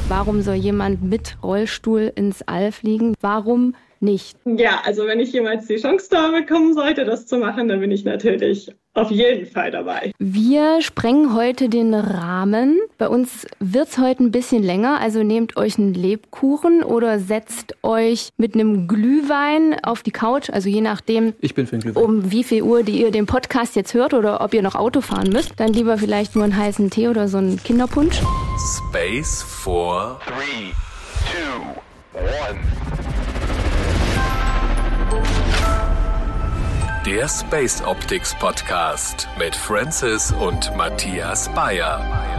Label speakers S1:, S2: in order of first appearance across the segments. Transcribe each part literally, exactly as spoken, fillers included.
S1: Warum soll jemand mit Rollstuhl ins All fliegen? Warum nicht?
S2: Ja, also wenn ich jemals die Chance da bekommen sollte, das zu machen, dann bin ich natürlich auf jeden Fall dabei.
S1: Wir sprengen heute den Rahmen. Bei uns wird's heute ein bisschen länger, also nehmt euch einen Lebkuchen oder setzt euch mit einem Glühwein auf die Couch, also je nachdem,
S3: ich bin für den Glühwein.
S1: Um wie viel Uhr die ihr den Podcast jetzt hört oder ob ihr noch Auto fahren müsst, dann lieber vielleicht nur einen heißen Tee oder so einen Kinderpunsch.
S4: Space for three, two, one. Der Space Optics Podcast mit Francis und Matthias Bayer.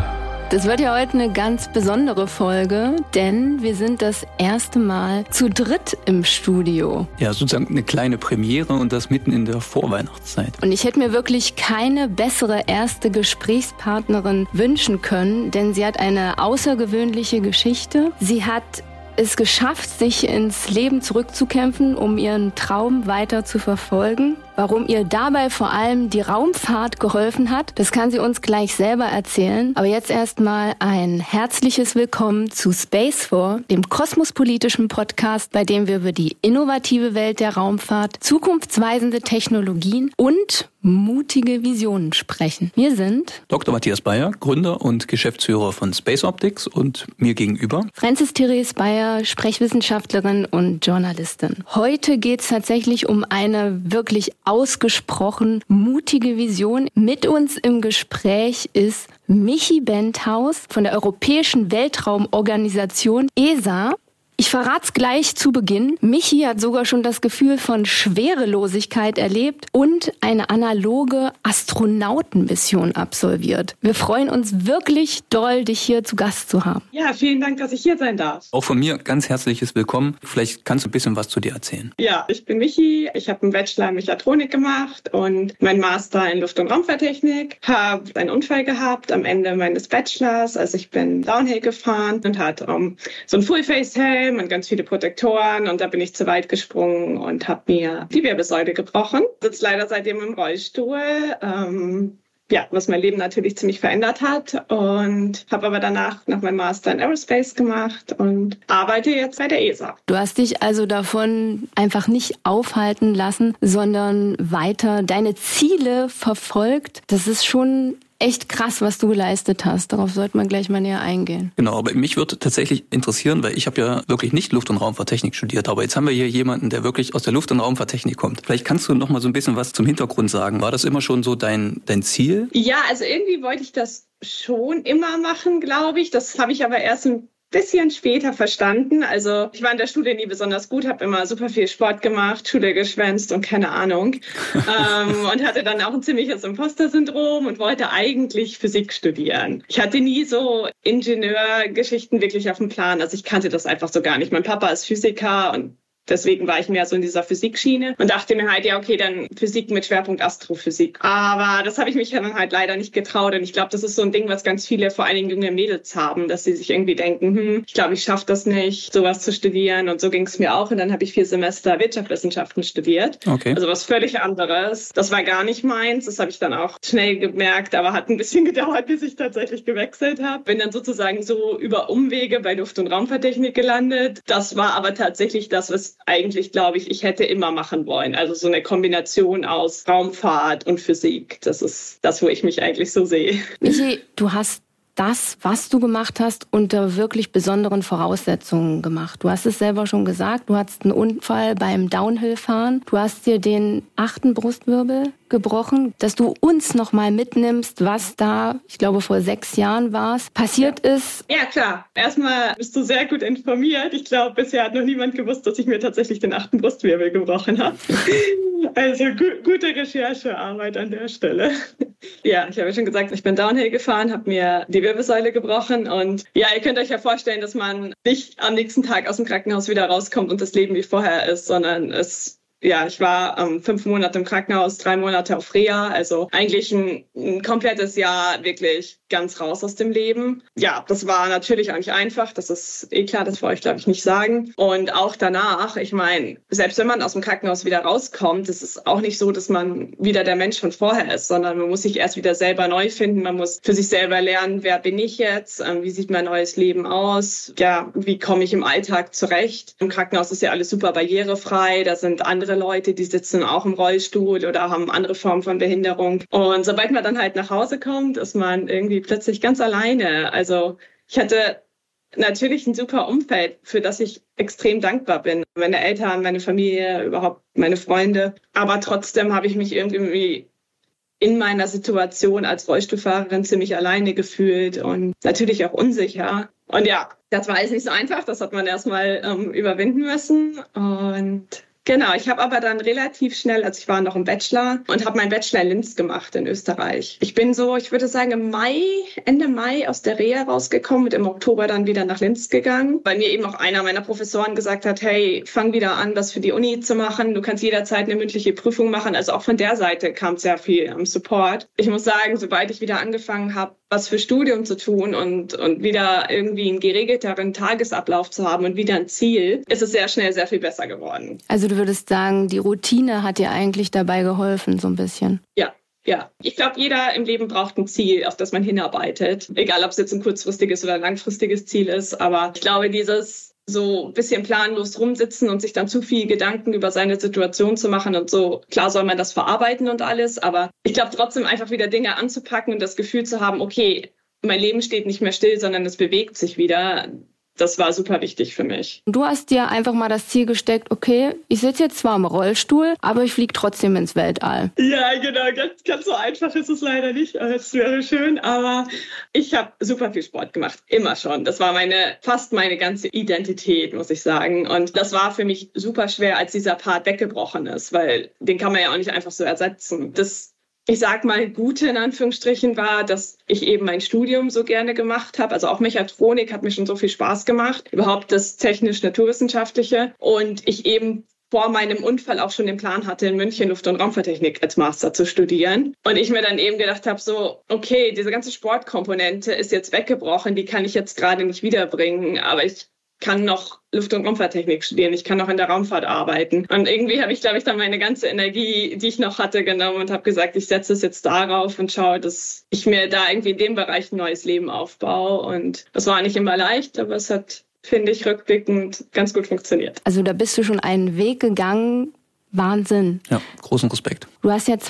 S1: Das wird ja heute eine ganz besondere Folge, denn wir sind das erste Mal zu dritt im Studio.
S3: Ja, sozusagen eine kleine Premiere und das mitten in der Vorweihnachtszeit.
S1: Und ich hätte mir wirklich keine bessere erste Gesprächspartnerin wünschen können, denn sie hat eine außergewöhnliche Geschichte. Sie hat es geschafft, sich ins Leben zurückzukämpfen, um ihren Traum weiter zu verfolgen. Warum ihr dabei vor allem die Raumfahrt geholfen hat, das kann sie uns gleich selber erzählen. Aber jetzt erstmal ein herzliches Willkommen zu Space for, dem kosmospolitischen Podcast, bei dem wir über die innovative Welt der Raumfahrt, zukunftsweisende Technologien und mutige Visionen sprechen. Wir sind
S3: Doktor Matthias Bayer, Gründer und Geschäftsführer von Space Optics, und mir gegenüber
S1: Francis Therese Bayer, Sprechwissenschaftlerin und Journalistin. Heute geht es tatsächlich um eine wirklich ausgesprochen mutige Vision. Mit uns im Gespräch ist Michi Benthaus von der Europäischen Weltraumorganisation E S A. Ich verrat's gleich zu Beginn. Michi hat sogar schon das Gefühl von Schwerelosigkeit erlebt und eine analoge Astronautenmission absolviert. Wir freuen uns wirklich doll, dich hier zu Gast zu haben.
S2: Ja, vielen Dank, dass ich hier sein darf.
S3: Auch von mir ganz herzliches Willkommen. Vielleicht kannst du ein bisschen was zu dir erzählen.
S2: Ja, ich bin Michi. Ich habe einen Bachelor in Mechatronik gemacht und meinen Master in Luft- und Raumfahrttechnik. Habe einen Unfall gehabt am Ende meines Bachelors. Also ich bin Downhill gefahren und hatte um, so ein Full-Face-Helm und ganz viele Protektoren, und da bin ich zu weit gesprungen und habe mir die Wirbelsäule gebrochen. Sitze leider seitdem im Rollstuhl, ähm, ja, was mein Leben natürlich ziemlich verändert hat, und habe aber danach noch meinen Master in Aerospace gemacht und arbeite jetzt bei der E S A.
S1: Du hast dich also davon einfach nicht aufhalten lassen, sondern weiter deine Ziele verfolgt. Das ist schon echt krass, was du geleistet hast. Darauf sollte man gleich mal näher eingehen.
S3: Genau, aber mich würde tatsächlich interessieren, weil ich habe ja wirklich nicht Luft- und Raumfahrttechnik studiert, aber jetzt haben wir hier jemanden, der wirklich aus der Luft- und Raumfahrttechnik kommt. Vielleicht kannst du noch mal so ein bisschen was zum Hintergrund sagen. War das immer schon so dein, dein Ziel?
S2: Ja, also irgendwie wollte ich das schon immer machen, glaube ich. Das habe ich aber erst ein bisschen später verstanden. Also ich war in der Schule nie besonders gut, habe immer super viel Sport gemacht, Schule geschwänzt und keine Ahnung. ähm, und hatte dann auch ein ziemliches Imposter-Syndrom und wollte eigentlich Physik studieren. Ich hatte nie so Ingenieurgeschichten wirklich auf dem Plan. Also ich kannte das einfach so gar nicht. Mein Papa ist Physiker und deswegen war ich mehr so in dieser Physikschiene und dachte mir halt, ja okay, dann Physik mit Schwerpunkt Astrophysik. Aber das habe ich mich dann halt leider nicht getraut, und ich glaube, das ist so ein Ding, was ganz viele, vor allen Dingen junge Mädels haben, dass sie sich irgendwie denken, hm, ich glaube, ich schaffe das nicht, sowas zu studieren, und so ging es mir auch, und dann habe ich vier Semester Wirtschaftswissenschaften studiert.
S3: Okay.
S2: Also was völlig anderes. Das war gar nicht meins, das habe ich dann auch schnell gemerkt, aber hat ein bisschen gedauert, bis ich tatsächlich gewechselt habe. Bin dann sozusagen so über Umwege bei Luft- und Raumfahrttechnik gelandet. Das war aber tatsächlich das, was eigentlich, glaube ich, ich hätte immer machen wollen. Also so eine Kombination aus Raumfahrt und Physik. Das ist das, wo ich mich eigentlich so sehe.
S1: Michi, du hast das, was du gemacht hast, unter wirklich besonderen Voraussetzungen gemacht. Du hast es selber schon gesagt, du hattest einen Unfall beim Downhill-Fahren. Du hast dir den achten Brustwirbel gebrochen, dass du uns nochmal mitnimmst, was da, ich glaube vor sechs Jahren war es, passiert
S2: ja.
S1: ist.
S2: Ja, klar. Erstmal bist du sehr gut informiert. Ich glaube, bisher hat noch niemand gewusst, dass ich mir tatsächlich den achten Brustwirbel gebrochen habe. Also gu- gute Recherchearbeit an der Stelle. Ja, ich habe ja schon gesagt, ich bin Downhill gefahren, habe mir die Wirbelsäule gebrochen, und ja, ihr könnt euch ja vorstellen, dass man nicht am nächsten Tag aus dem Krankenhaus wieder rauskommt und das Leben wie vorher ist, sondern es ja, ich war ähm, fünf Monate im Krankenhaus, drei Monate auf Reha, also eigentlich ein, ein komplettes Jahr wirklich ganz raus aus dem Leben. Ja, das war natürlich auch nicht einfach, das ist eh klar, das wollte ich glaube ich nicht sagen. Und auch danach, ich meine, selbst wenn man aus dem Krankenhaus wieder rauskommt, es ist auch nicht so, dass man wieder der Mensch von vorher ist, sondern man muss sich erst wieder selber neu finden, man muss für sich selber lernen, wer bin ich jetzt, ähm, wie sieht mein neues Leben aus, ja, wie komme ich im Alltag zurecht. Im Krankenhaus ist ja alles super barrierefrei, da sind andere Leute, die sitzen auch im Rollstuhl oder haben andere Formen von Behinderung. Und sobald man dann halt nach Hause kommt, ist man irgendwie plötzlich ganz alleine. Also ich hatte natürlich ein super Umfeld, für das ich extrem dankbar bin. Meine Eltern, meine Familie, überhaupt meine Freunde. Aber trotzdem habe ich mich irgendwie in meiner Situation als Rollstuhlfahrerin ziemlich alleine gefühlt und natürlich auch unsicher. Und ja, das war alles nicht so einfach. Das hat man erstmal ähm, überwinden müssen. Und genau, ich habe aber dann relativ schnell, also ich war noch im Bachelor und habe meinen Bachelor in Linz gemacht in Österreich. Ich bin so, ich würde sagen, im Mai, Ende Mai aus der Reha rausgekommen und im Oktober dann wieder nach Linz gegangen, weil mir eben auch einer meiner Professoren gesagt hat, hey, fang wieder an, was für die Uni zu machen. Du kannst jederzeit eine mündliche Prüfung machen. Also auch von der Seite kam sehr viel am Support. Ich muss sagen, sobald ich wieder angefangen habe, was für Studium zu tun und, und wieder irgendwie einen geregelteren Tagesablauf zu haben und wieder ein Ziel, ist es sehr schnell sehr viel besser geworden.
S1: Also du würdest sagen, die Routine hat dir eigentlich dabei geholfen, so ein bisschen?
S2: Ja. Ja, ich glaube, jeder im Leben braucht ein Ziel, auf das man hinarbeitet. Egal, ob es jetzt ein kurzfristiges oder ein langfristiges Ziel ist. Aber ich glaube, dieses so ein bisschen planlos rumsitzen und sich dann zu viel Gedanken über seine Situation zu machen und so, klar soll man das verarbeiten und alles. Aber ich glaube trotzdem einfach wieder Dinge anzupacken und das Gefühl zu haben, okay, mein Leben steht nicht mehr still, sondern es bewegt sich wieder. Das war super wichtig für mich.
S1: Du hast dir einfach mal das Ziel gesteckt, okay, ich sitze jetzt zwar im Rollstuhl, aber ich fliege trotzdem ins Weltall.
S2: Ja, genau, ganz, ganz so einfach ist es leider nicht. Es wäre schön, aber ich habe super viel Sport gemacht, immer schon. Das war meine, fast meine ganze Identität, muss ich sagen. Und das war für mich super schwer, als dieser Part weggebrochen ist, weil den kann man ja auch nicht einfach so ersetzen. Das Ich sag mal, Gute in Anführungsstrichen war, dass ich eben mein Studium so gerne gemacht habe. Also auch Mechatronik hat mir schon so viel Spaß gemacht. Überhaupt das technisch-naturwissenschaftliche. Und ich eben vor meinem Unfall auch schon den Plan hatte, in München Luft- und Raumfahrttechnik als Master zu studieren. Und ich mir dann eben gedacht habe, so, okay, diese ganze Sportkomponente ist jetzt weggebrochen, die kann ich jetzt gerade nicht wiederbringen. Aber ich kann noch Luft- und Raumfahrttechnik studieren, ich kann noch in der Raumfahrt arbeiten. Und irgendwie habe ich, glaube ich, dann meine ganze Energie, die ich noch hatte, genommen und habe gesagt, ich setze es jetzt darauf und schaue, dass ich mir da irgendwie in dem Bereich ein neues Leben aufbaue. Und das war nicht immer leicht, aber es hat, finde ich, rückblickend ganz gut funktioniert.
S1: Also da bist du schon einen Weg gegangen, Wahnsinn.
S3: Ja, großen Respekt.
S1: Du hast ja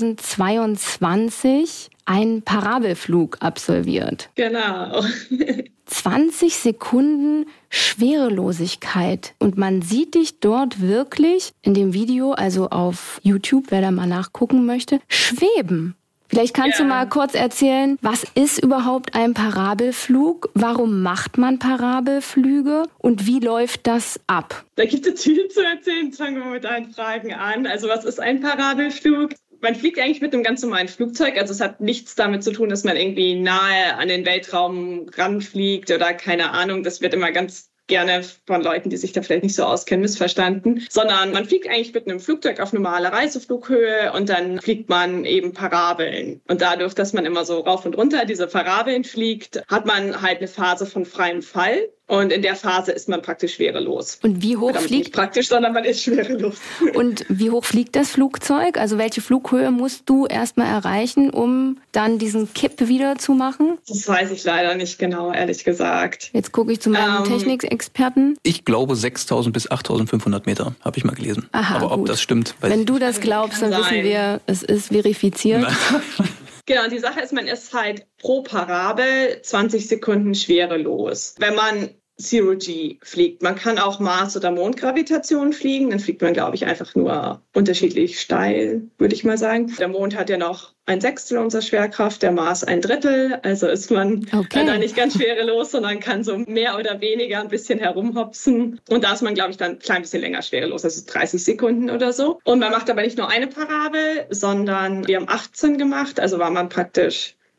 S1: zweitausendzweiundzwanzig einen Parabelflug absolviert.
S2: Genau.
S1: zwanzig Sekunden Schwerelosigkeit. Und man sieht dich dort wirklich in dem Video, also auf YouTube, wer da mal nachgucken möchte, schweben. Vielleicht kannst ja. du mal kurz erzählen, was ist überhaupt ein Parabelflug? Warum macht man Parabelflüge? Und wie läuft das ab?
S2: Da gibt es viel zu erzählen. Fangen wir mit deinen Fragen an. Also was ist ein Parabelflug? Man fliegt eigentlich mit einem ganz normalen Flugzeug. Also es hat nichts damit zu tun, dass man irgendwie nahe an den Weltraum ranfliegt oder keine Ahnung. Das wird immer ganz gerne von Leuten, die sich da vielleicht nicht so auskennen, missverstanden. Sondern man fliegt eigentlich mit einem Flugzeug auf normaler Reiseflughöhe und dann fliegt man eben Parabeln. Und dadurch, dass man immer so rauf und runter diese Parabeln fliegt, hat man halt eine Phase von freiem Fall. Und in der Phase ist man praktisch schwerelos.
S1: Und wie hoch
S2: Damit
S1: fliegt?
S2: Nicht praktisch, sondern man ist schwerelos.
S1: Und wie hoch fliegt das Flugzeug? Also welche Flughöhe musst du erstmal erreichen, um dann diesen Kipp wieder zu machen?
S2: Das weiß ich leider nicht genau, ehrlich gesagt.
S1: Jetzt gucke ich zu meinem ähm, Technikexperten.
S3: Ich glaube sechstausend bis achttausendfünfhundert Meter, habe ich mal gelesen.
S1: Aha,
S3: aber ob
S1: gut.
S3: das stimmt, weiß
S1: Wenn
S3: ich
S1: du
S3: nicht.
S1: das glaubst, dann
S2: Kann
S1: wissen
S2: sein.
S1: wir, es ist verifiziert.
S2: Genau, die Sache ist, man ist halt pro Parabel zwanzig Sekunden schwerelos. Wenn man Zero-G fliegt. Man kann auch Mars- oder Mondgravitation fliegen. Dann fliegt man, glaube ich, einfach nur unterschiedlich steil, würde ich mal sagen. Der Mond hat ja noch ein Sechstel unserer Schwerkraft, der Mars ein Drittel. Also ist man
S1: okay.
S2: da nicht ganz schwerelos, sondern kann so mehr oder weniger ein bisschen herumhopsen. Und da ist man, glaube ich, dann ein klein bisschen länger schwerelos, also dreißig Sekunden oder so. Und man macht aber nicht nur eine Parabel, sondern wir haben achtzehn gemacht. Also war man praktisch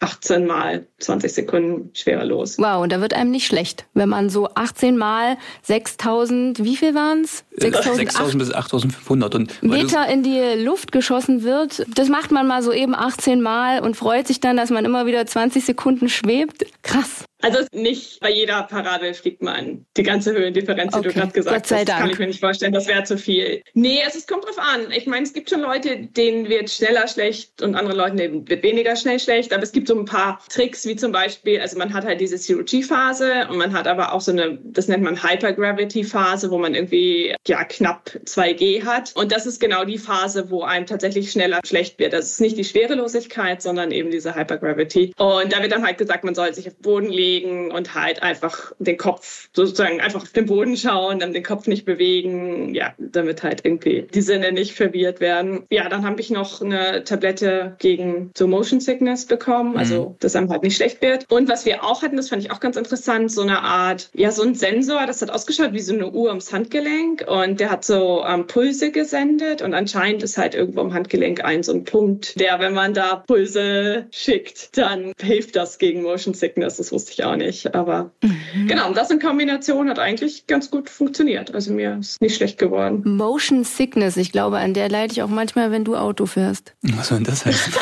S2: achtzehn Mal zwanzig Sekunden schwerelos.
S1: Wow, und da wird einem nicht schlecht, wenn man so achtzehn Mal sechstausend, wie viel waren es?
S3: sechstausend bis achttausendfünfhundert. Und
S1: Meter in die Luft geschossen wird. Das macht man mal so eben achtzehn Mal und freut sich dann, dass man immer wieder zwanzig Sekunden schwebt. Krass.
S2: Also nicht bei jeder Parabel fliegt man die ganze Höhendifferenz, die
S1: okay.
S2: du gerade gesagt
S1: Gott sei
S2: hast. Das
S1: Dank.
S2: kann ich mir nicht vorstellen, das wäre zu viel. Nee, es, es kommt drauf an. Ich meine, es gibt schon Leute, denen wird schneller schlecht und andere Leuten denen wird weniger schnell schlecht. Aber es gibt so ein paar Tricks, wie zum Beispiel, also man hat halt diese Zero-G-Phase und man hat aber auch so eine, das nennt man Hypergravity-Phase, wo man irgendwie ja knapp zwei G hat. Und das ist genau die Phase, wo einem tatsächlich schneller schlecht wird. Das ist nicht die Schwerelosigkeit, sondern eben diese Hypergravity. Und da wird dann halt gesagt, man soll sich auf den Boden legen und halt einfach den Kopf sozusagen einfach auf den Boden schauen, dann den Kopf nicht bewegen, ja, damit halt irgendwie die Sinne nicht verwirrt werden. Ja, dann habe ich noch eine Tablette gegen so Motion Sickness bekommen, also mhm. dass einem halt nicht schlecht wird. Und was wir auch hatten, das fand ich auch ganz interessant, so eine Art, ja, so ein Sensor, das hat ausgeschaut wie so eine Uhr ums Handgelenk und der hat so ähm, Pulse gesendet und anscheinend ist halt irgendwo am Handgelenk ein so ein Punkt, der, wenn man da Pulse schickt, dann hilft das gegen Motion Sickness. Das wusste ich auch nicht, aber mhm. genau, das in Kombination hat eigentlich ganz gut funktioniert. Also mir ist nicht schlecht geworden.
S1: Motion Sickness, ich glaube, an der leide ich auch manchmal, wenn du Auto fährst.
S3: Was soll denn das heißen?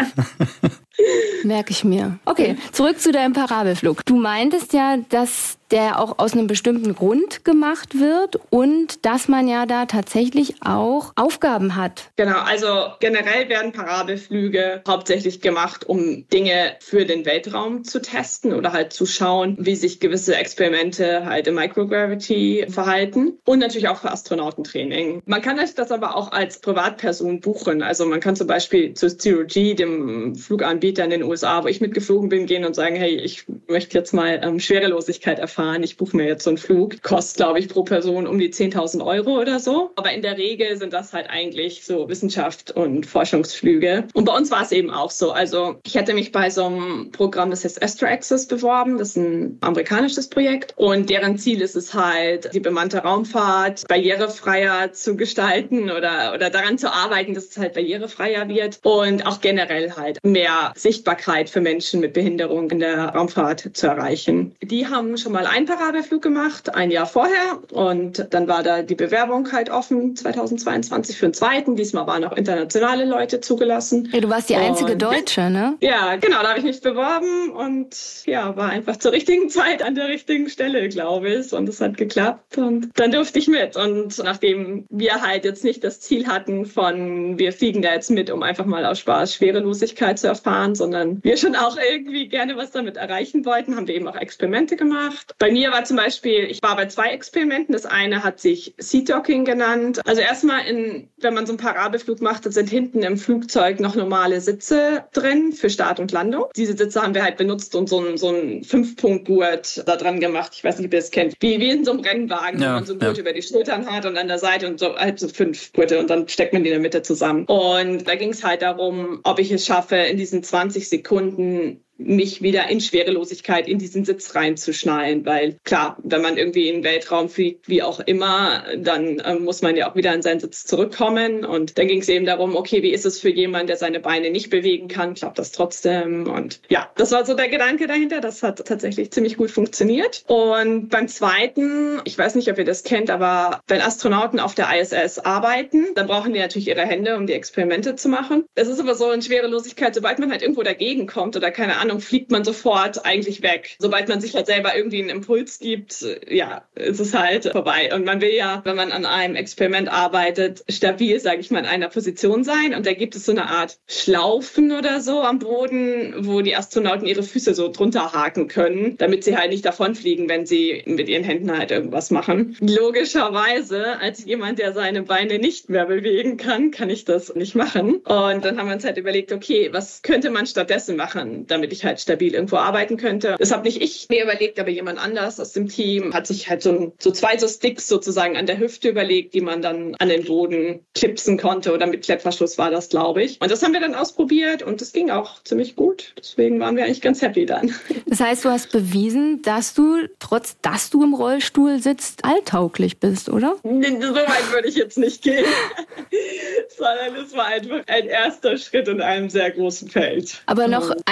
S1: Merke ich mir. Okay, zurück zu deinem Parabelflug. Du meintest ja, dass der auch aus einem bestimmten Grund gemacht wird und dass man ja da tatsächlich auch Aufgaben hat.
S2: Genau, also generell werden Parabelflüge hauptsächlich gemacht, um Dinge für den Weltraum zu testen oder halt zu schauen, wie sich gewisse Experimente halt im Microgravity verhalten und natürlich auch für Astronautentraining. Man kann das aber auch als Privatperson buchen. Also man kann zum Beispiel zu Zero G, dem Fluganbieter in den U S A, wo ich mitgeflogen bin, gehen und sagen, hey, ich möchte jetzt mal ähm, Schwerelosigkeit erfahren. Ich buche mir jetzt so einen Flug. Kostet, glaube ich, pro Person um die zehntausend Euro oder so. Aber in der Regel sind das halt eigentlich so Wissenschaft und Forschungsflüge. Und bei uns war es eben auch so. Also ich hätte mich bei so einem Programm, das heißt Astro Access, beworben. Das ist ein amerikanisches Projekt. Und deren Ziel ist es halt, die bemannte Raumfahrt barrierefreier zu gestalten oder, oder daran zu arbeiten, dass es halt barrierefreier wird. Und auch generell halt mehr Sichtbarkeit für Menschen mit Behinderung in der Raumfahrt zu erreichen. Die haben schon mal einen Parabelflug gemacht, ein Jahr vorher. Und dann war da die Bewerbung halt offen, zweitausendzweiundzwanzig für einen zweiten. Diesmal waren auch internationale Leute zugelassen.
S1: Ja, du warst die einzige
S2: und,
S1: Deutsche, ne?
S2: Ja, genau, da habe ich mich beworben und ja, war einfach zur richtigen Zeit an der richtigen Stelle, glaube ich. Und es hat geklappt und dann durfte ich mit. Und nachdem wir halt jetzt nicht das Ziel hatten von, wir fliegen da jetzt mit, um einfach mal aus Spaß Schwerelosigkeit zu erfahren, sondern wir schon auch irgendwie gerne was damit erreichen wollten, haben wir eben auch Experimente gemacht. Bei mir war zum Beispiel, ich war bei zwei Experimenten. Das eine hat sich Seat-Docking genannt. Also erstmal, in, wenn man so einen Parabelflug macht, sind hinten im Flugzeug noch normale Sitze drin für Start und Landung. Diese Sitze haben wir halt benutzt und so einen so einen Fünf-Punkt-Gurt da dran gemacht. Ich weiß nicht, ob ihr das kennt. Wie, wie in so einem Rennwagen, ja, wo man so einen Gurt ja. über die Schultern hat und an der Seite und so halt so fünf Gurte und dann steckt man die in der Mitte zusammen. Und da ging es halt darum, ob ich es schaffe, in diesen zwanzig Sekunden mich wieder in Schwerelosigkeit in diesen Sitz reinzuschnallen, weil klar, wenn man irgendwie in den Weltraum fliegt, wie auch immer, dann äh, muss man ja auch wieder in seinen Sitz zurückkommen und dann ging es eben darum, okay, wie ist es für jemanden, der seine Beine nicht bewegen kann, klappt das trotzdem und ja, das war so der Gedanke dahinter, das hat tatsächlich ziemlich gut funktioniert und beim zweiten, ich weiß nicht, ob ihr das kennt, aber wenn Astronauten auf der I S S arbeiten, dann brauchen die natürlich ihre Hände, um die Experimente zu machen. Es ist aber so in Schwerelosigkeit, sobald man halt irgendwo dagegen kommt oder keine Ahnung, fliegt man sofort eigentlich weg. Sobald man sich halt selber irgendwie einen Impuls gibt, ja, ist es halt vorbei. Und man will ja, wenn man an einem Experiment arbeitet, stabil, sage ich mal, in einer Position sein. Und da gibt es so eine Art Schlaufen oder so am Boden, wo die Astronauten ihre Füße so drunter haken können, damit sie halt nicht davonfliegen, wenn sie mit ihren Händen halt irgendwas machen. Logischerweise, als jemand, der seine Beine nicht mehr bewegen kann, kann ich das nicht machen. Und dann haben wir uns halt überlegt, okay, was könnte man stattdessen machen, damit ich halt stabil irgendwo arbeiten könnte. Das habe nicht ich mir überlegt, aber jemand anders aus dem Team hat sich halt so, ein, so zwei so Sticks sozusagen an der Hüfte überlegt, die man dann an den Boden klipsen konnte oder mit Klettverschluss war das, glaube ich. Und das haben wir dann ausprobiert und das ging auch ziemlich gut. Deswegen waren wir eigentlich ganz happy dann.
S1: Das heißt, du hast bewiesen, dass du, trotz dass du im Rollstuhl sitzt, alltauglich bist, oder?
S2: So weit würde ich jetzt nicht gehen. Sondern es war einfach ein erster Schritt in einem sehr großen Feld.
S1: Aber noch eine Frage.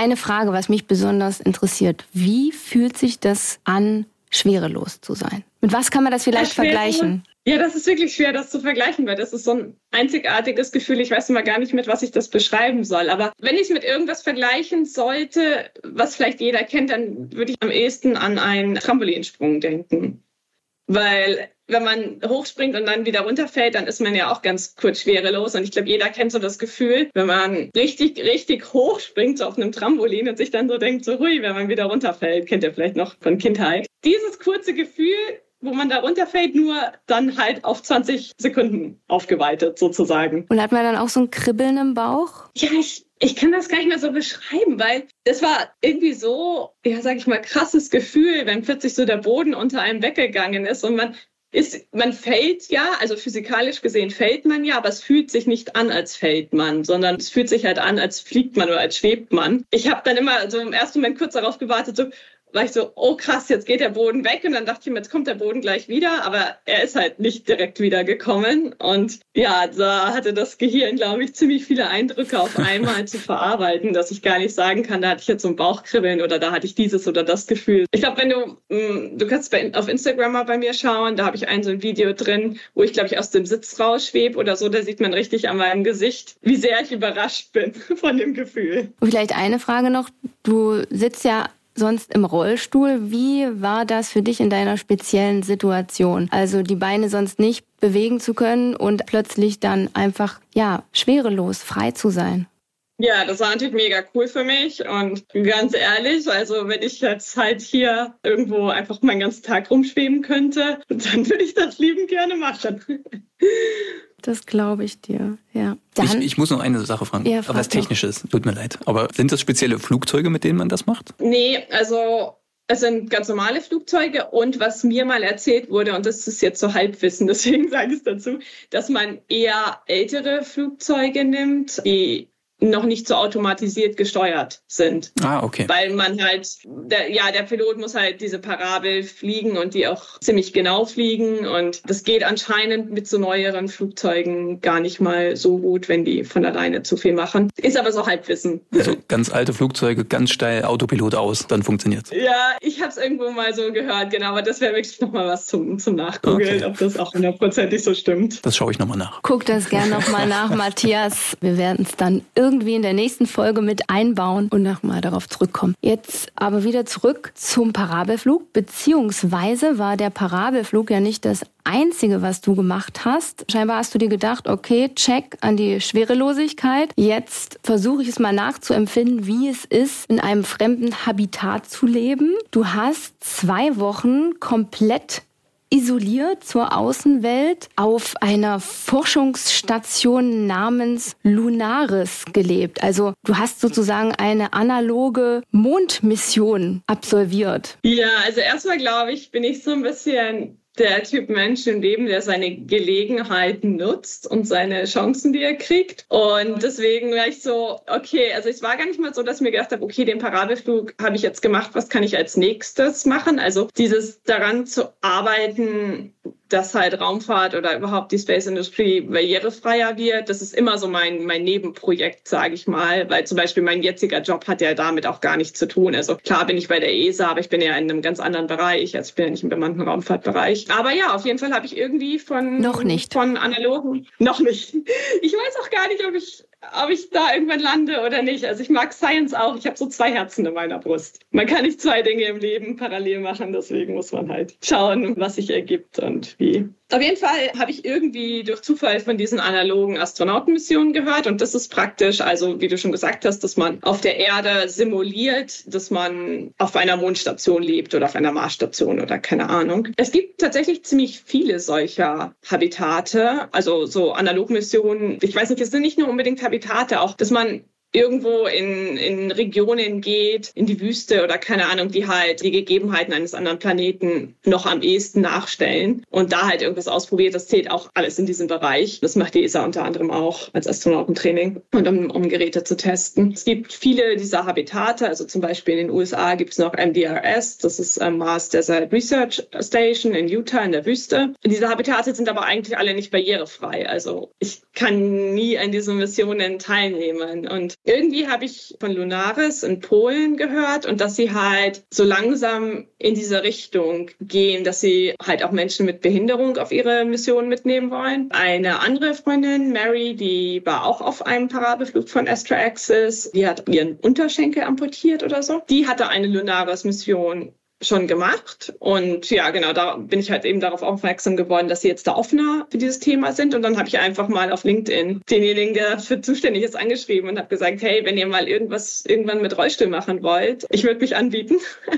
S1: Frage, was mich besonders interessiert. Wie fühlt sich das an, schwerelos zu sein? Mit was kann man das vielleicht
S2: ja,
S1: vergleichen?
S2: Ja, das ist wirklich schwer, das zu vergleichen, weil das ist so ein einzigartiges Gefühl. Ich weiß immer gar nicht, mit was ich das beschreiben soll. Aber wenn ich es mit irgendwas vergleichen sollte, was vielleicht jeder kennt, dann würde ich am ehesten an einen Trampolinsprung denken. Weil wenn man hochspringt und dann wieder runterfällt, dann ist man ja auch ganz kurz schwerelos. Und ich glaube, jeder kennt so das Gefühl, wenn man richtig, richtig hoch springt, so auf einem Trampolin und sich dann so denkt, so hui, wenn man wieder runterfällt, kennt ihr vielleicht noch von Kindheit. Dieses kurze Gefühl, wo man da runterfällt, nur dann halt auf zwanzig Sekunden aufgeweitet sozusagen.
S1: Und hat man dann auch so ein Kribbeln im Bauch?
S2: Ja, ich, ich kann das gar nicht mehr so beschreiben, weil das war irgendwie so, ja, sag ich mal, krasses Gefühl, wenn plötzlich so der Boden unter einem weggegangen ist und man ist, man fällt ja, also physikalisch gesehen fällt man ja, aber es fühlt sich nicht an, als fällt man, sondern es fühlt sich halt an, als fliegt man oder als schwebt man. Ich habe dann immer so im ersten Moment kurz darauf gewartet, so, war ich so, oh krass, jetzt geht der Boden weg. Und dann dachte ich mir, jetzt kommt der Boden gleich wieder. Aber er ist halt nicht direkt wieder gekommen. Und ja, da hatte das Gehirn, glaube ich, ziemlich viele Eindrücke auf einmal zu verarbeiten, dass ich gar nicht sagen kann, da hatte ich jetzt so ein Bauchkribbeln oder da hatte ich dieses oder das Gefühl. Ich glaube, wenn du, mh, du kannst bei, auf Instagram mal bei mir schauen, da habe ich ein so ein Video drin, wo ich, glaube ich, aus dem Sitz rausschwebe oder so. Da sieht man richtig an meinem Gesicht, wie sehr ich überrascht bin von dem Gefühl.
S1: Und vielleicht eine Frage noch. Du sitzt ja sonst im Rollstuhl. Wie war das für dich in deiner speziellen Situation? Also die Beine sonst nicht bewegen zu können und plötzlich dann einfach, ja, schwerelos, frei zu sein.
S2: Ja, das war natürlich mega cool für mich und ganz ehrlich, also wenn ich jetzt halt hier irgendwo einfach meinen ganzen Tag rumschweben könnte, dann würde ich das liebend gerne machen.
S1: Das glaube ich dir, ja. Dann,
S3: ich, ich muss noch eine Sache fragen,
S1: ja,
S3: was Technisches, tut mir leid. Aber sind das spezielle Flugzeuge, mit denen man das macht?
S2: Nee, also es sind ganz normale Flugzeuge und was mir mal erzählt wurde, und das ist jetzt so Halbwissen, deswegen sage ich es dazu, dass man eher ältere Flugzeuge nimmt, die noch nicht so automatisiert gesteuert sind.
S3: Ah, okay.
S2: Weil man halt, der, ja, der Pilot muss halt diese Parabel fliegen und die auch ziemlich genau fliegen und das geht anscheinend mit so neueren Flugzeugen gar nicht mal so gut, wenn die von alleine zu viel machen. Ist aber so Halbwissen.
S3: Also ganz alte Flugzeuge, ganz steil Autopilot aus, dann funktioniert's.
S2: Ja, ich habe es irgendwo mal so gehört, genau, aber das wäre wirklich nochmal was zum, zum Nachgoogeln, okay, ob das auch hundertprozentig so stimmt.
S3: Das schaue ich nochmal nach.
S1: Guck das gerne nochmal nach, Matthias. Wir werden es dann irgendwie irgendwie in der nächsten Folge mit einbauen und nochmal darauf zurückkommen. Jetzt aber wieder zurück zum Parabelflug, beziehungsweise war der Parabelflug ja nicht das Einzige, was du gemacht hast. Scheinbar hast du dir gedacht, okay, check an die Schwerelosigkeit. Jetzt versuche ich es mal nachzuempfinden, wie es ist, in einem fremden Habitat zu leben. Du hast zwei Wochen komplett isoliert zur Außenwelt auf einer Forschungsstation namens Lunaris gelebt. Also du hast sozusagen eine analoge Mondmission absolviert.
S2: Ja, also erstmal glaube ich, bin ich so ein bisschen der Typ Mensch im Leben, der seine Gelegenheiten nutzt und seine Chancen, die er kriegt. Und deswegen war ich so, okay, also es war gar nicht mal so, dass ich mir gedacht habe, okay, den Parabelflug habe ich jetzt gemacht, was kann ich als nächstes machen? Also dieses daran zu arbeiten, dass halt Raumfahrt oder überhaupt die Space-Industrie barrierefreier wird, das ist immer so mein, mein Nebenprojekt, sage ich mal, weil zum Beispiel mein jetziger Job hat ja damit auch gar nichts zu tun. Also klar bin ich bei der E S A, aber ich bin ja in einem ganz anderen Bereich, also ich bin ja nicht im bemannten Raumfahrtbereich. Aber ja, auf jeden Fall habe ich irgendwie von,
S1: noch nicht.
S2: von analogen, noch nicht. Ich weiß auch gar nicht, ob ich ob ich da irgendwann lande oder nicht. Also ich mag Science auch. Ich habe so zwei Herzen in meiner Brust. Man kann nicht zwei Dinge im Leben parallel machen, deswegen muss man halt schauen, was sich ergibt und wie. Auf jeden Fall habe ich irgendwie durch Zufall von diesen analogen Astronautenmissionen gehört und das ist praktisch, also wie du schon gesagt hast, dass man auf der Erde simuliert, dass man auf einer Mondstation lebt oder auf einer Marsstation oder keine Ahnung. Es gibt tatsächlich ziemlich viele solcher Habitate, also so Analogmissionen. Ich weiß nicht, es sind nicht nur unbedingt Habitate, auch dass man irgendwo in, in Regionen geht, in die Wüste oder keine Ahnung, die halt die Gegebenheiten eines anderen Planeten noch am ehesten nachstellen und da halt irgendwas ausprobiert. Das zählt auch alles in diesem Bereich. Das macht die E S A unter anderem auch als Astronautentraining und um, um Geräte zu testen. Es gibt viele dieser Habitate, also zum Beispiel in den U S A gibt es noch M D R S, das ist ähm, Mars Desert Research Station in Utah in der Wüste. Diese Habitate sind aber eigentlich alle nicht barrierefrei. Also ich kann nie an diesen Missionen teilnehmen und irgendwie habe ich von Lunaris in Polen gehört und dass sie halt so langsam in diese Richtung gehen, dass sie halt auch Menschen mit Behinderung auf ihre Mission mitnehmen wollen. Eine andere Freundin, Mary, die war auch auf einem Parabelflug von Astra Access. Die hat ihren Unterschenkel amputiert oder so. Die hatte eine Lunaris-Mission schon gemacht. Und ja, genau, da bin ich halt eben darauf aufmerksam geworden, dass sie jetzt da offener für dieses Thema sind. Und dann habe ich einfach mal auf LinkedIn denjenigen, der dafür zuständig ist, angeschrieben und habe gesagt, hey, wenn ihr mal irgendwas irgendwann mit Rollstuhl machen wollt, ich würde mich anbieten.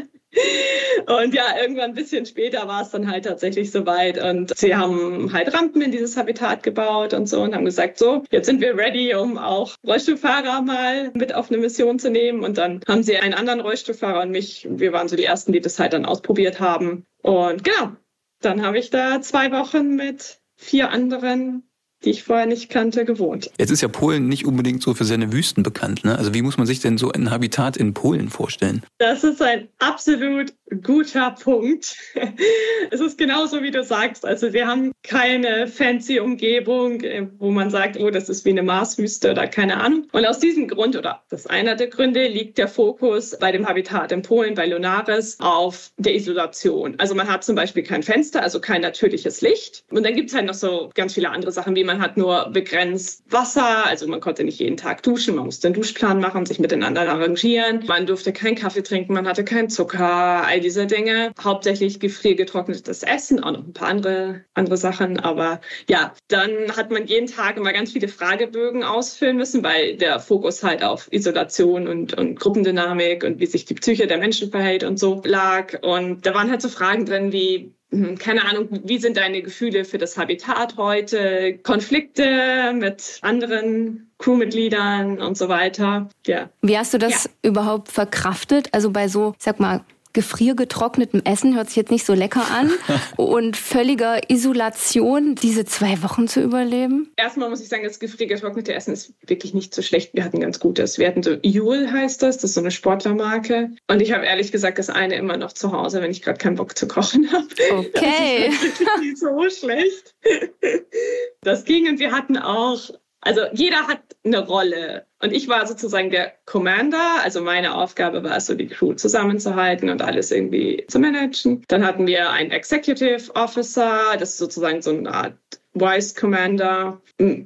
S2: Und ja, irgendwann ein bisschen später war es dann halt tatsächlich soweit und sie haben halt Rampen in dieses Habitat gebaut und so und haben gesagt, so, jetzt sind wir ready, um auch Rollstuhlfahrer mal mit auf eine Mission zu nehmen. Und dann haben sie einen anderen Rollstuhlfahrer und mich, wir waren so die Ersten, die das halt dann ausprobiert haben. Und genau, dann habe ich da zwei Wochen mit vier anderen, die ich vorher nicht kannte, gewohnt.
S3: Jetzt ist ja Polen nicht unbedingt so für seine Wüsten bekannt, ne? Also wie muss man sich denn so ein Habitat in Polen vorstellen?
S2: Das ist ein absolut guter Punkt. Es ist genauso, wie du sagst. Also wir haben keine fancy Umgebung, wo man sagt, oh, das ist wie eine Marswüste oder keine Ahnung. Und aus diesem Grund, oder das ist einer der Gründe, liegt der Fokus bei dem Habitat in Polen, bei Lunaris, auf der Isolation. Also man hat zum Beispiel kein Fenster, also kein natürliches Licht. Und dann gibt es halt noch so ganz viele andere Sachen, wie man hat nur begrenzt Wasser, also man konnte nicht jeden Tag duschen, man musste einen Duschplan machen, sich miteinander arrangieren. Man durfte keinen Kaffee trinken, man hatte keinen Zucker, all diese Dinge. Hauptsächlich gefriergetrocknetes Essen, auch noch ein paar andere, andere Sachen. Aber ja, dann hat man jeden Tag immer ganz viele Fragebögen ausfüllen müssen, weil der Fokus halt auf Isolation und, und Gruppendynamik und wie sich die Psyche der Menschen verhält und so lag. Und da waren halt so Fragen drin wie, keine Ahnung, wie sind deine Gefühle für das Habitat heute? Konflikte mit anderen Crewmitgliedern und so weiter. Ja.
S1: Wie hast du das ja. überhaupt verkraftet? Also bei so, sag mal, gefriergetrocknetem Essen, hört sich jetzt nicht so lecker an, und völliger Isolation, diese zwei Wochen zu überleben?
S2: Erstmal muss ich sagen, das gefriergetrocknete Essen ist wirklich nicht so schlecht. Wir hatten ganz Gutes. Wir hatten so Juul heißt das, das ist so eine Sportlermarke. Und ich habe ehrlich gesagt das eine immer noch zu Hause, wenn ich gerade keinen Bock zu kochen habe.
S1: Okay.
S2: Das ist wirklich nicht so schlecht. Das ging und wir hatten auch, also jeder hat eine Rolle. Und ich war sozusagen der Commander, also meine Aufgabe war es, so die Crew zusammenzuhalten und alles irgendwie zu managen. Dann hatten wir einen Executive Officer, das ist sozusagen so eine Art Vice Commander,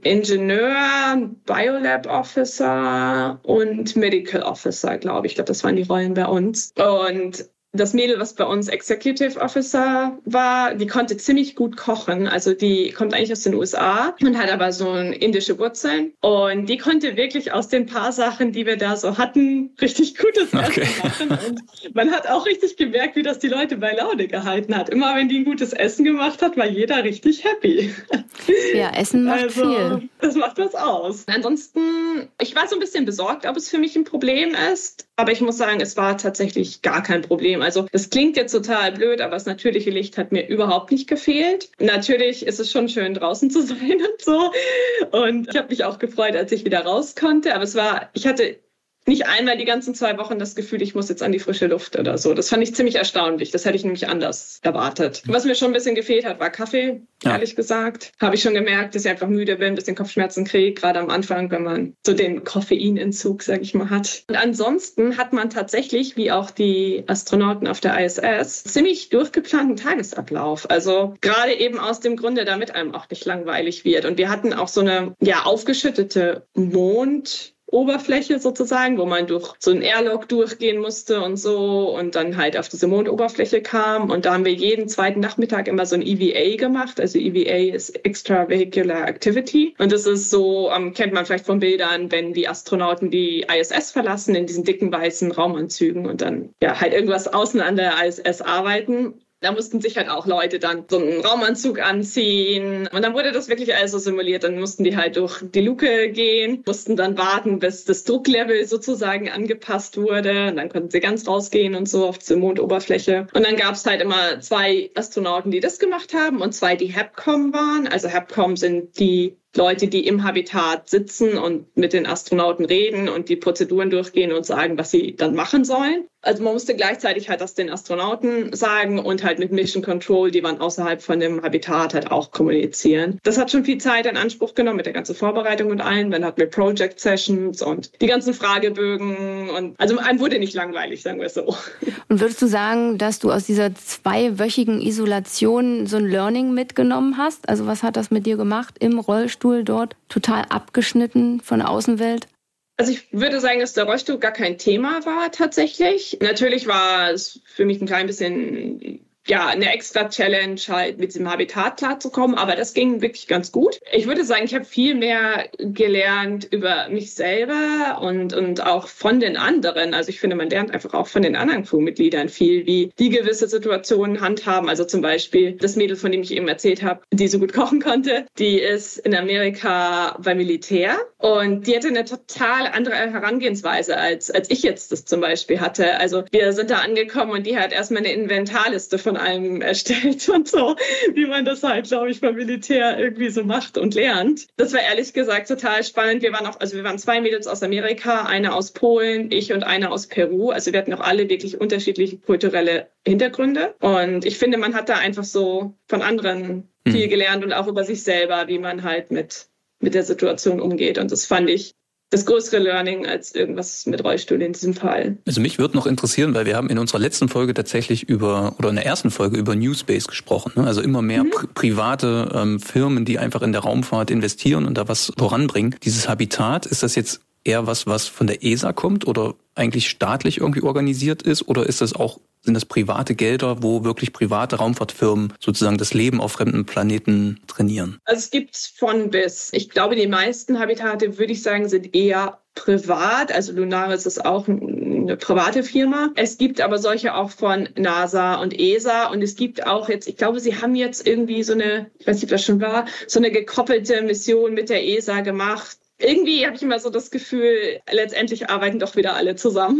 S2: Ingenieur, Biolab Officer und Medical Officer, glaube ich. Ich glaube, das waren die Rollen bei uns. Und das Mädel, was bei uns Executive Officer war, die konnte ziemlich gut kochen. Also die kommt eigentlich aus den U S A und hat aber so indische Wurzeln. Und die konnte wirklich aus den paar Sachen, die wir da so hatten, richtig gutes
S3: okay.
S2: Essen machen. Und man hat auch richtig gemerkt, wie das die Leute bei Laune gehalten hat. Immer wenn die ein gutes Essen gemacht hat, war jeder richtig happy.
S1: Ja, Essen macht
S2: also,
S1: viel.
S2: Das macht was aus. Ansonsten, ich war so ein bisschen besorgt, ob es für mich ein Problem ist. Aber ich muss sagen, es war tatsächlich gar kein Problem. Also das klingt jetzt total blöd, aber das natürliche Licht hat mir überhaupt nicht gefehlt. Natürlich ist es schon schön, draußen zu sein und so. Und ich habe mich auch gefreut, als ich wieder raus konnte. Aber es war, ich hatte nicht einmal die ganzen zwei Wochen das Gefühl, ich muss jetzt an die frische Luft oder so. Das fand ich ziemlich erstaunlich. Das hätte ich nämlich anders erwartet. Was mir schon ein bisschen gefehlt hat, war Kaffee, ja. ehrlich gesagt. Habe ich schon gemerkt, dass ich einfach müde bin, ein bisschen Kopfschmerzen kriege, gerade am Anfang, wenn man so den Koffeinentzug, sag ich mal, hat. Und ansonsten hat man tatsächlich, wie auch die Astronauten auf der I S S, ziemlich durchgeplanten Tagesablauf. Also gerade eben aus dem Grunde, damit einem auch nicht langweilig wird. Und wir hatten auch so eine ja aufgeschüttete Mond- Oberfläche sozusagen, wo man durch so ein Airlock durchgehen musste und so und dann halt auf diese Mondoberfläche kam. Und da haben wir jeden zweiten Nachmittag immer so ein E V A gemacht. Also E V A ist Extravehicular Activity. Und das ist so, um, kennt man vielleicht von Bildern, wenn die Astronauten die I S S verlassen in diesen dicken weißen Raumanzügen und dann ja halt irgendwas außen an der I S S arbeiten. Da mussten sich halt auch Leute dann so einen Raumanzug anziehen. Und dann wurde das wirklich alles so simuliert. Dann mussten die halt durch die Luke gehen, mussten dann warten, bis das Drucklevel sozusagen angepasst wurde. Und dann konnten sie ganz rausgehen und so auf diese Mondoberfläche. Und dann gab es halt immer zwei Astronauten, die das gemacht haben und zwei, die HAPCOM waren. Also HAPCOM sind die Leute, die im Habitat sitzen und mit den Astronauten reden und die Prozeduren durchgehen und sagen, was sie dann machen sollen. Also man musste gleichzeitig halt das den Astronauten sagen und halt mit Mission Control, die waren außerhalb von dem Habitat, halt auch kommunizieren. Das hat schon viel Zeit in Anspruch genommen mit der ganzen Vorbereitung und allem. Dann hatten wir Project Sessions und die ganzen Fragebögen. Und also einem wurde nicht langweilig, sagen wir es so.
S1: Und würdest du sagen, dass du aus dieser zweiwöchigen Isolation so ein Learning mitgenommen hast? Also was hat das mit dir gemacht im Rollstuhl dort? Total abgeschnitten von der Außenwelt?
S2: Also ich würde sagen, dass der Rollstuhl gar kein Thema war tatsächlich. Natürlich war es für mich ein klein bisschen ja eine extra Challenge, halt mit diesem Habitat klarzukommen, aber das ging wirklich ganz gut. Ich würde sagen, ich habe viel mehr gelernt über mich selber und und auch von den anderen. Also ich finde, man lernt einfach auch von den anderen Crewmitgliedern viel, wie die gewisse Situationen handhaben. Also zum Beispiel das Mädel, von dem ich eben erzählt habe, die so gut kochen konnte, die ist in Amerika beim Militär und die hatte eine total andere Herangehensweise, als als ich jetzt das zum Beispiel hatte. Also wir sind da angekommen und die hat erstmal eine Inventarliste von einem erstellt und so, wie man das halt, glaube ich, beim Militär irgendwie so macht und lernt. Das war ehrlich gesagt total spannend. Wir waren auch, also wir waren zwei Mädels aus Amerika, eine aus Polen, ich und eine aus Peru. Also wir hatten auch alle wirklich unterschiedliche kulturelle Hintergründe. Und ich finde, man hat da einfach so von anderen hm. viel gelernt und auch über sich selber, wie man halt mit, mit der Situation umgeht. Und das fand ich das größere Learning als irgendwas mit Rollstuhl in diesem Fall.
S3: Also mich würde noch interessieren, weil wir haben in unserer letzten Folge tatsächlich über, oder in der ersten Folge über New Space gesprochen. Ne? Also immer mehr mhm. pri- private ähm, Firmen, die einfach in der Raumfahrt investieren und da was voranbringen. Dieses Habitat, ist das jetzt eher was, was von der E S A kommt oder eigentlich staatlich irgendwie organisiert ist? Oder ist das auch, sind das private Gelder, wo wirklich private Raumfahrtfirmen sozusagen das Leben auf fremden Planeten trainieren?
S2: Also es gibt von bis. Ich glaube, die meisten Habitate, würde ich sagen, sind eher privat. Also Lunaris ist auch eine private Firma. Es gibt aber solche auch von NASA und E S A. Und es gibt auch jetzt, ich glaube, sie haben jetzt irgendwie so eine, ich weiß nicht, ob das schon war, so eine gekoppelte Mission mit der E S A gemacht. Irgendwie habe ich immer so das Gefühl, letztendlich arbeiten doch wieder alle zusammen,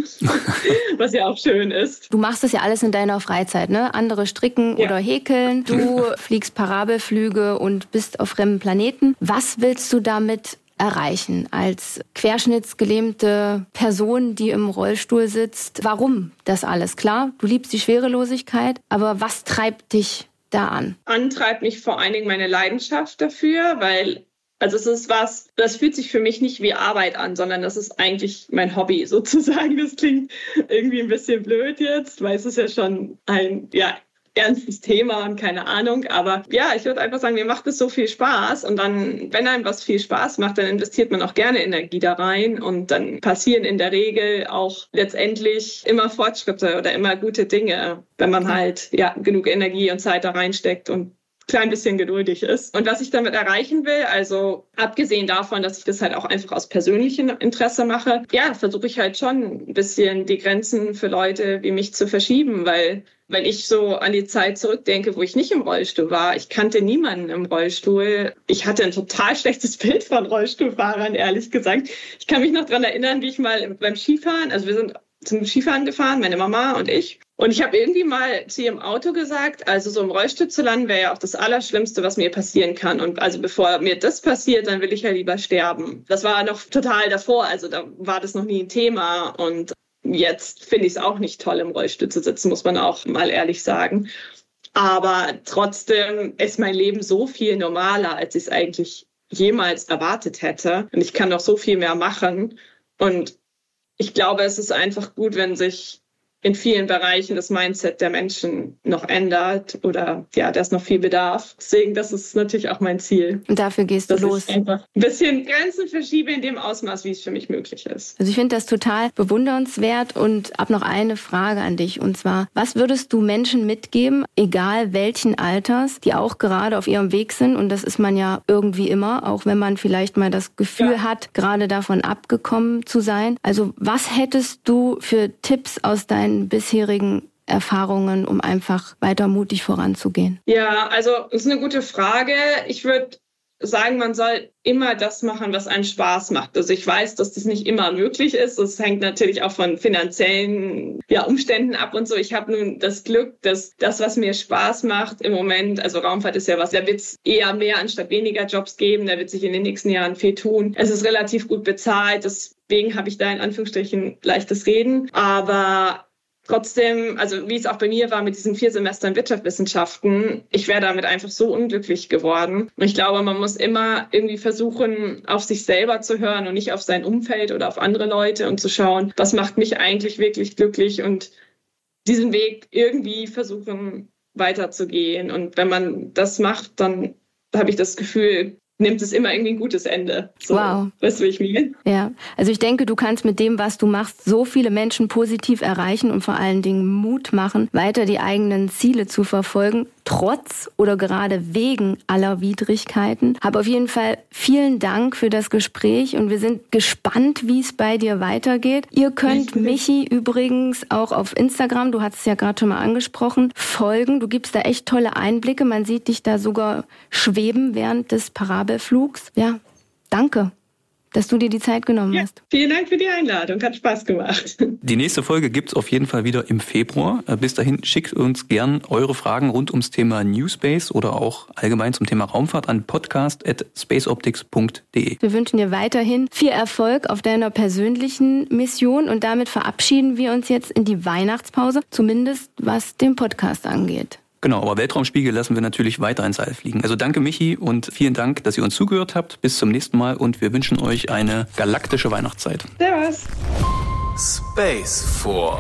S2: was ja auch schön ist.
S1: Du machst das ja alles in deiner Freizeit, ne? Andere stricken ja. oder häkeln. Du fliegst Parabelflüge und bist auf fremden Planeten. Was willst du damit erreichen als querschnittsgelähmte Person, die im Rollstuhl sitzt? Warum das alles? Klar, du liebst die Schwerelosigkeit, aber was treibt dich da an?
S2: Antreibt mich vor allen Dingen meine Leidenschaft dafür, weil Also es ist was, das fühlt sich für mich nicht wie Arbeit an, sondern das ist eigentlich mein Hobby sozusagen. Das klingt irgendwie ein bisschen blöd jetzt, weil es ist ja schon ein ja ernstes Thema und keine Ahnung. Aber ja, ich würde einfach sagen, mir macht es so viel Spaß. Und dann, wenn einem was viel Spaß macht, dann investiert man auch gerne Energie da rein. Und dann passieren in der Regel auch letztendlich immer Fortschritte oder immer gute Dinge, wenn man halt ja genug Energie und Zeit da reinsteckt und klein bisschen geduldig ist. Und was ich damit erreichen will, also abgesehen davon, dass ich das halt auch einfach aus persönlichem Interesse mache, ja, versuche ich halt schon ein bisschen die Grenzen für Leute wie mich zu verschieben, weil wenn ich so an die Zeit zurückdenke, wo ich nicht im Rollstuhl war, ich kannte niemanden im Rollstuhl. Ich hatte ein total schlechtes Bild von Rollstuhlfahrern, ehrlich gesagt. Ich kann mich noch dran erinnern, wie ich mal beim Skifahren, also wir sind zum Skifahren gefahren, meine Mama und ich. Und ich habe irgendwie mal zu ihrem Auto gesagt, also so im Rollstuhl zu landen wäre ja auch das Allerschlimmste, was mir passieren kann. Und also bevor mir das passiert, dann will ich ja lieber sterben. Das war noch total davor, also da war das noch nie ein Thema. Und jetzt finde ich es auch nicht toll, im Rollstuhl zu sitzen, muss man auch mal ehrlich sagen. Aber trotzdem ist mein Leben so viel normaler, als ich es eigentlich jemals erwartet hätte. Und ich kann noch so viel mehr machen. Und ich glaube, es ist einfach gut, wenn sich in vielen Bereichen das Mindset der Menschen noch ändert oder ja, da ist noch viel Bedarf. Deswegen, das ist natürlich auch mein Ziel.
S1: Und dafür gehst du
S2: dass
S1: los.
S2: Ich einfach ein bisschen Grenzen verschiebe in dem Ausmaß, wie es für mich möglich ist.
S1: Also ich finde das total bewundernswert und habe noch eine Frage an dich. Und zwar, was würdest du Menschen mitgeben, egal welchen Alters, die auch gerade auf ihrem Weg sind? Und das ist man ja irgendwie immer, auch wenn man vielleicht mal das Gefühl ja. hat, gerade davon abgekommen zu sein. Also was hättest du für Tipps aus deinen bisherigen Erfahrungen, um einfach weiter mutig voranzugehen?
S2: Ja, also das ist eine gute Frage. Ich würde sagen, man soll immer das machen, was einen Spaß macht. Also ich weiß, dass das nicht immer möglich ist. Das hängt natürlich auch von finanziellen ja, Umständen ab und so. Ich habe nun das Glück, dass das, was mir Spaß macht im Moment, also Raumfahrt ist ja was, da wird es eher mehr anstatt weniger Jobs geben. Da wird sich in den nächsten Jahren viel tun. Es ist relativ gut bezahlt. Deswegen habe ich da in Anführungsstrichen leichtes Reden. Aber trotzdem, also wie es auch bei mir war mit diesen vier Semestern Wirtschaftswissenschaften, ich wäre damit einfach so unglücklich geworden. Und ich glaube, man muss immer irgendwie versuchen, auf sich selber zu hören und nicht auf sein Umfeld oder auf andere Leute und zu schauen, was macht mich eigentlich wirklich glücklich und diesen Weg irgendwie versuchen weiterzugehen. Und wenn man das macht, dann habe ich das Gefühl, nimmt es immer irgendwie ein gutes Ende. So,
S1: wow.
S2: Weißt du, wie ich meine?
S1: Ja, also ich denke, du kannst mit dem, was du machst, so viele Menschen positiv erreichen und vor allen Dingen Mut machen, weiter die eigenen Ziele zu verfolgen, trotz oder gerade wegen aller Widrigkeiten. Aber auf jeden Fall vielen Dank für das Gespräch und wir sind gespannt, wie es bei dir weitergeht. Ihr könnt Michi übrigens auch auf Instagram, du hast es ja gerade schon mal angesprochen, folgen. Du gibst da echt tolle Einblicke. Man sieht dich da sogar schweben während des Parabelflugs. Ja, danke, dass du dir die Zeit genommen
S2: ja,
S1: hast.
S2: Vielen Dank für die Einladung, hat Spaß gemacht.
S3: Die nächste Folge gibt's auf jeden Fall wieder im Februar. Bis dahin schickt uns gern eure Fragen rund ums Thema New Space oder auch allgemein zum Thema Raumfahrt an podcast at spaceoptics punkt de.
S1: Wir wünschen dir weiterhin viel Erfolg auf deiner persönlichen Mission und damit verabschieden wir uns jetzt in die Weihnachtspause, zumindest was den Podcast angeht.
S3: Genau, aber Weltraumspiegel lassen wir natürlich weiter ins All fliegen. Also danke Michi und vielen Dank, dass ihr uns zugehört habt. Bis zum nächsten Mal und wir wünschen euch eine galaktische Weihnachtszeit.
S2: Servus.
S4: Space Four.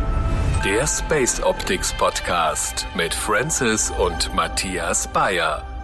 S4: Der Space Optics Podcast mit Francis und Matthias Bayer.